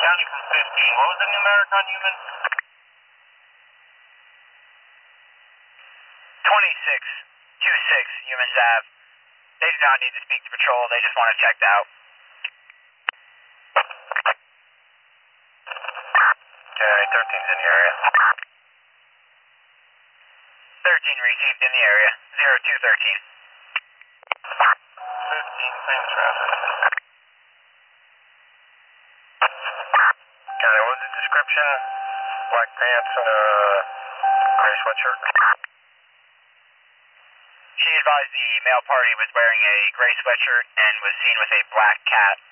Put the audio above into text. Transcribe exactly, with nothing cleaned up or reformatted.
County from fifteen. What was the numeric on human? twenty-six twenty-six, Humans Ave. They do not need to speak to patrol, they just want it checked out. Okay, thirteen's in the area. thirteen received in the area, zero two thirteen. fifteen, same traffic. Okay, what was the description? Black pants and a gray sweatshirt. She advised the male party was wearing a gray sweatshirt and was seen with a black cat.